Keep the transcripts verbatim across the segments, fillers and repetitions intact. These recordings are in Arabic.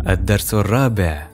الدرس الرابع.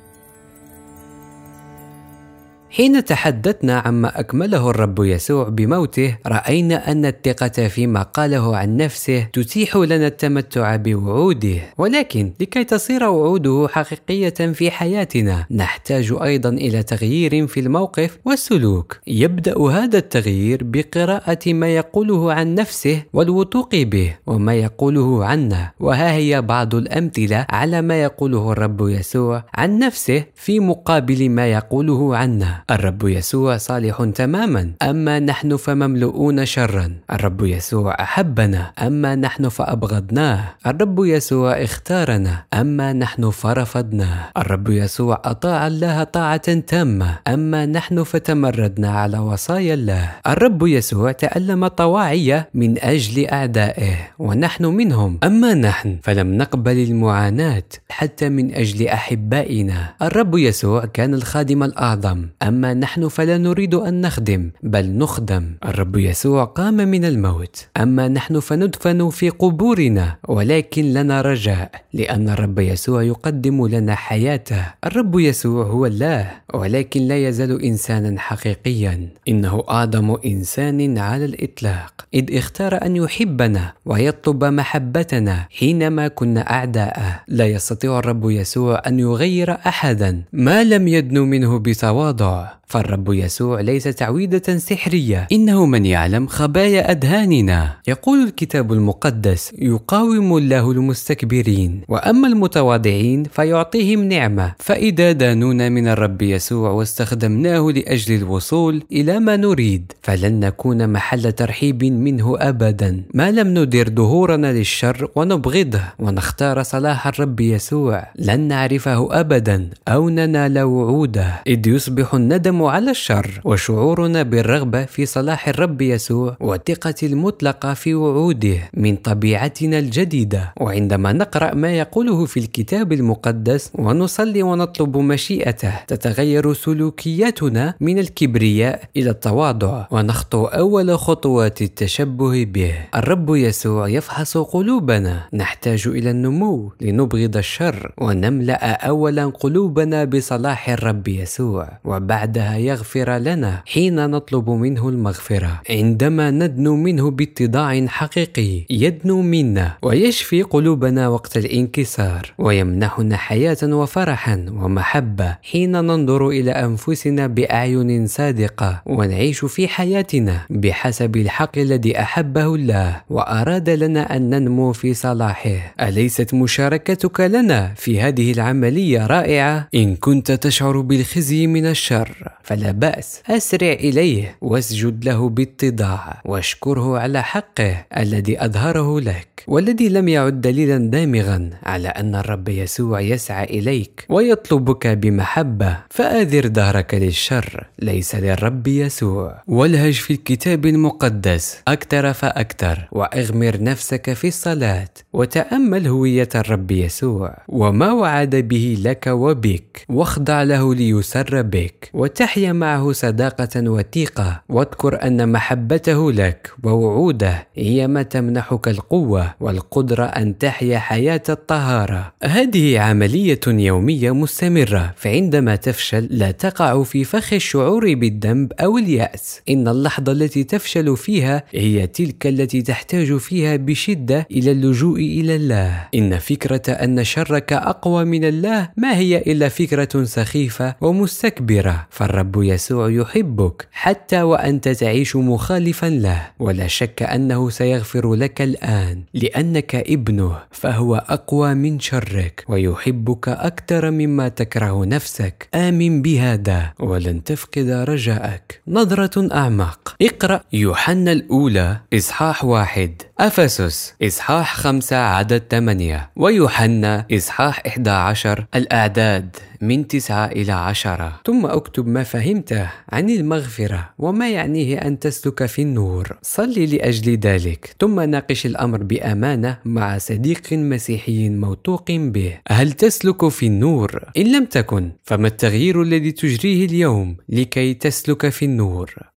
حين تحدثنا عما أكمله الرب يسوع بموته، رأينا أن الثقة فيما قاله عن نفسه تتيح لنا التمتع بوعوده، ولكن لكي تصير وعوده حقيقية في حياتنا نحتاج أيضا إلى تغيير في الموقف والسلوك. يبدأ هذا التغيير بقراءة ما يقوله عن نفسه والوثوق به وما يقوله عنا، وها هي بعض الأمثلة على ما يقوله الرب يسوع عن نفسه في مقابل ما يقوله عنا. الرب يسوع صالح تماما، أما نحن فمملؤون شرا. الرب يسوع أحبنا، أما نحن فأبغضناه. الرب يسوع اختارنا، أما نحن فرفضناه. الرب يسوع أطاع الله طاعة تامة، أما نحن فتمردنا على وصايا الله. الرب يسوع تألم طواعية من أجل أعدائه ونحن منهم، أما نحن فلم نقبل المعاناة حتى من أجل أحبائنا. الرب يسوع كان الخادم الأعظم، أما نحن فلا نريد أن نخدم بل نخدم. الرب يسوع قام من الموت، أما نحن فندفن في قبورنا، ولكن لنا رجاء لأن الرب يسوع يقدم لنا حياته. الرب يسوع هو الله، ولكن لا يزال إنسانا حقيقيا. إنه أعظم إنسان على الإطلاق، إذ اختار أن يحبنا ويطلب محبتنا حينما كنا أعداءه. لا يستطيع الرب يسوع أن يغير أحدا ما لم يدنو منه بتواضع، فالرب يسوع ليس تعويذة سحرية، إنه من يعلم خبايا أذهاننا. يقول الكتاب المقدس: يقاوم الله المستكبرين، وأما المتواضعين فيعطيهم نعمة. فإذا دانونا من الرب يسوع واستخدمناه لأجل الوصول إلى ما نريد، فلن نكون محل ترحيب منه أبدا ما لم ندر ظهورنا للشر ونبغضه ونختار صلاح الرب يسوع. لن نعرفه أبدا أو ننال وعوده، إذ يصبح الندم على الشر وشعورنا بالرغبة في صلاح الرب يسوع والثقة المطلقة في وعوده من طبيعتنا الجديدة. وعندما نقرأ ما يقوله في الكتاب المقدس ونصلي ونطلب مشيئته، تتغير سلوكياتنا من الكبرياء إلى التواضع ونخطو أول خطوات التشبه به. الرب يسوع يفحص قلوبنا، نحتاج إلى النمو لنبغض الشر ونملأ أولا قلوبنا بصلاح الرب يسوع، وبعدها يغفر لنا حين نطلب منه المغفرة. عندما ندنو منه باتضاع حقيقي يدنو منا ويشفي قلوبنا وقت الانكسار، ويمنحنا حياة وفرحا ومحبة حين ننظر إلى أنفسنا بأعين صادقة ونعيش في حياتنا بحسب الحق الذي أحبه الله وأراد لنا أن ننمو في صلاحه. أليست مشاركتك لنا في هذه العملية رائعة؟ إن كنت تشعر بالخزي من الشر فلا بأس، أسرع إليه واسجد له باتضاع واشكره على حقه الذي أظهره لك، والذي لم يعد دليلا دامغا على أن الرب يسوع يسعى إليك ويطلبك بمحبة. فأذر ظهرك للشر، ليس للرب يسوع. والهج في الكتاب المقدس أكثر فأكثر، وأغمر نفسك في الصلاة وتأمل هوية الرب يسوع وما وعد به لك وبك، واخضع له ليسر بك وتحيا معه صداقة وثيقة. واذكر أن محبته لك ووعوده هي ما تمنحك القوة والقدرة أن تحيا حياة الطهارة. هذه عملية يومية مستمرة، فعندما تفشل لا تقع في فخ الشعور بالذنب أو اليأس. إن اللحظة التي تفشل فيها هي تلك التي تحتاج فيها بشدة إلى اللجوء إلى الله. إن فكرة أن شرك أقوى من الله ما هي إلا فكرة سخيفة ومستكبرة، فالرب يسوع يحبك حتى وأنت تعيش مخالفا له، ولا شك أنه سيغفر لك الآن لأنك ابنه، فهو أقوى من شرك ويحبك أكثر مما تكره نفسك. آمن بهذا ولن تفقد رجاءك. نظرة أعمق. اقرأ يوحنا الأولى إصحاح واحد، أفسس إصحاح خمسة عدد ثمانية، ويوحنا إصحاح إحدى عشر الأعداد من تسعة إلى عشرة. ثم اكتب ما فهمته عن المغفرة وما يعنيه أن تسلك في النور. صلي لأجل ذلك، ثم ناقش الأمر بأمانة مع صديق مسيحي موثوق به. هل تسلك في النور؟ إن لم تكن، فما التغيير الذي تجريه اليوم لكي تسلك في النور؟